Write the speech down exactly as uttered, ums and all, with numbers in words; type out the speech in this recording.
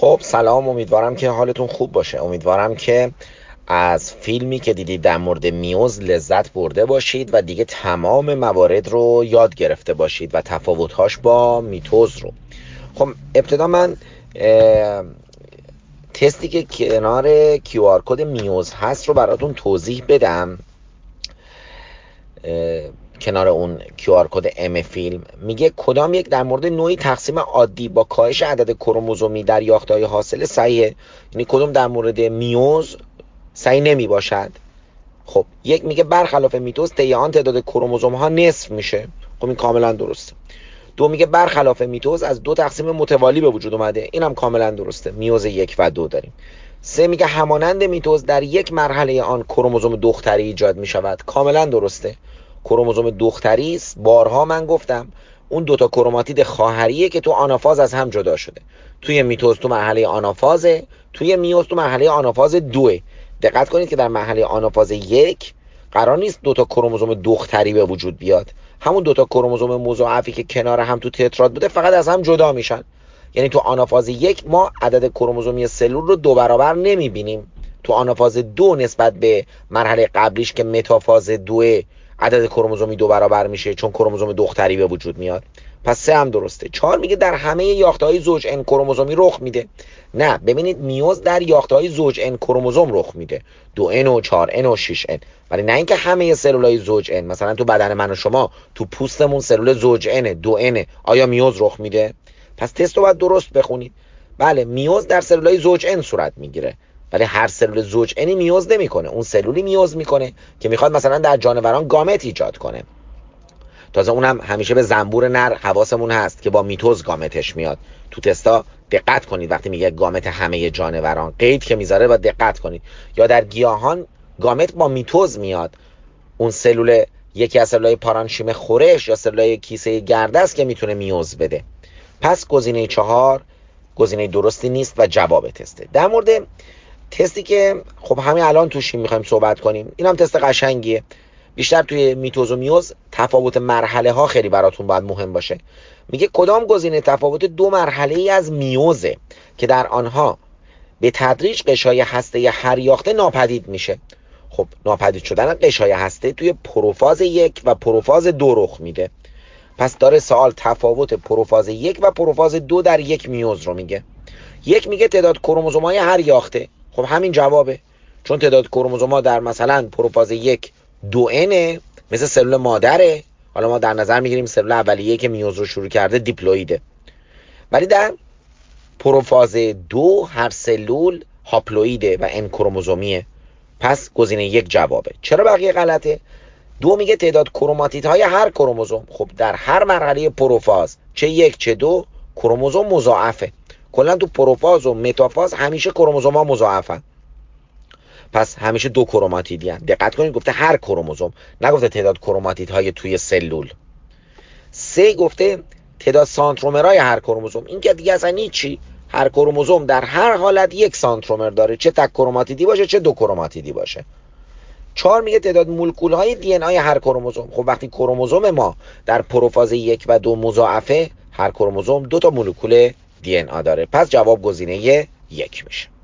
خب سلام، امیدوارم که حالتون خوب باشه. امیدوارم که از فیلمی که دیدید در مورد میوز لذت برده باشید و دیگه تمام موارد رو یاد گرفته باشید و تفاوت‌هاش با میتوز رو. خب ابتدا من تستی که کنار کیو آر کد میوز هست رو براتون توضیح بدم. کنار اون کیو آر کد ام فیلم میگه کدام یک در مورد نوعی تقسیم عادی با کاهش عدد کروموزومی در یافته‌های حاصل صحیحه، یعنی کدوم در مورد میوز صحیح نمی باشد. خب یک میگه برخلاف میتوز طی آن تعداد کروموزوم ها نصف میشه. خب این کاملا درسته. دو میگه برخلاف میتوز از دو تقسیم متوالی به وجود اومده. اینم کاملا درسته. میوز یک و دو داریم. سه میگه همانند میتوز در یک مرحله آن کروموزوم دختری ایجاد میشود. کاملا درسته. کروموزوم دختری است. بارها من گفتم اون دوتا کروماتید خواهریه که تو آنافاز از هم جدا شده. توی میتوز تو مرحله آنافازه، توی میوز تو مرحله آنافاز دوه. دقت کنید که در مرحله آنافاز یک قرار نیست دوتا کروموزوم دختری به وجود بیاد. همون دوتا کروموزوم مضاعفی که کنار هم تو تتراد بوده فقط از هم جدا میشن. یعنی تو آنافاز یک ما عدد کروموزومی سلول رو دو برابر نمیبینیم. تو آنافاز دو نسبت به مرحله قبلیش که متافاز دوه عدد کروموزومی دو برابر میشه، چون کروموزوم دختری به وجود میاد. پس سه هم درسته. چهار میگه در همه یافته‌های زوج ان کروموزومی رخ میده. نه، ببینید میوز در یافته‌های زوج ان کروموزوم رخ میده، دو ان و چهار ان و شش ان، ولی نه اینکه همه سلولای زوج ان. مثلا تو بدن من و شما تو پوستمون سلول زوج ان دو ان، آیا میوز رخ میده؟ پس تست رو باید درست بخونید. بله، میوز در سلولای زوج ان صورت میگیره، ولی هر سلول زوج انی میوز نمیکنه. اون سلولی میوز میکنه که میخواد مثلا در جانوران گامت ایجاد کنه. تازه اونم همیشه به زنبور نر حواسمون هست که با میتوز گامتش میاد. تو تستا دقت کنید وقتی میگه گامت همه جانوران، قید که میذاره باید دقت کنید. یا در گیاهان گامت با میتوز میاد. اون سلول یکی از سلولای پارانشیم خورش یا سلولای کیسه گرده است که میتونه میوز بده. پس گزینه چهار گزینه درستی نیست و جواب تسته. در مورد تستی که خب همین الان توش میخوایم صحبت کنیم، اینم تست قشنگیه. بیشتر توی میتوز و میوز تفاوت مرحله ها خیلی براتون باید مهم باشه. میگه کدام گزینه تفاوت دو مرحله ای از میوزه که در آنها به تدریج قشای هسته هر یاخته ناپدید میشه. خب ناپدید شدن قشای هسته توی پروفاز یک و پروفاز دو رخ میده. پس داره سوال تفاوت پروفاز یک و پروفاز دو در یک میوز رو میگه. یک میگه تعداد کروموزوم‌های هر یاخته. خب همین جوابه، چون تعداد کروموزوم‌ها در مثلا پروفاز یک دو انه، مثل سلول مادره. حالا ما در نظر میگیریم سلول اولیه که میوز رو شروع کرده دیپلویده، ولی در پروفاز دو هر سلول هاپلویده و ان کروموزومیه. پس گزینه یک جوابه. چرا بقیه غلطه؟ دو میگه تعداد کروماتیدهای هر کروموزوم. خب در هر مرحله پروفاز چه یک چه دو کروموزوم مضاعفه. کلا تو پروفاز و متافاز همیشه کروموزوم ها مضاعفن، پس همیشه دو کروماتیدی هن. دقت کنید گفته هر کروموزوم، نگفته تعداد کروماتیدهای توی سلول. سه گفته تعداد سانترومرهای هر کروموزوم. این که دیگه اصلا چی؟ هر کروموزوم در هر حالت یک سانترومر داره، چه تک کروماتیدی باشه چه دو کروماتیدی باشه. چهار میگه تعداد مولکول های دی ان ای هر کروموزوم. خب وقتی کروموزوم ما در پروفاز یک و دو مضاعفه، هر کروموزوم دو تا مولکول دی ان ای داره. پس جواب گزینه یک میشه.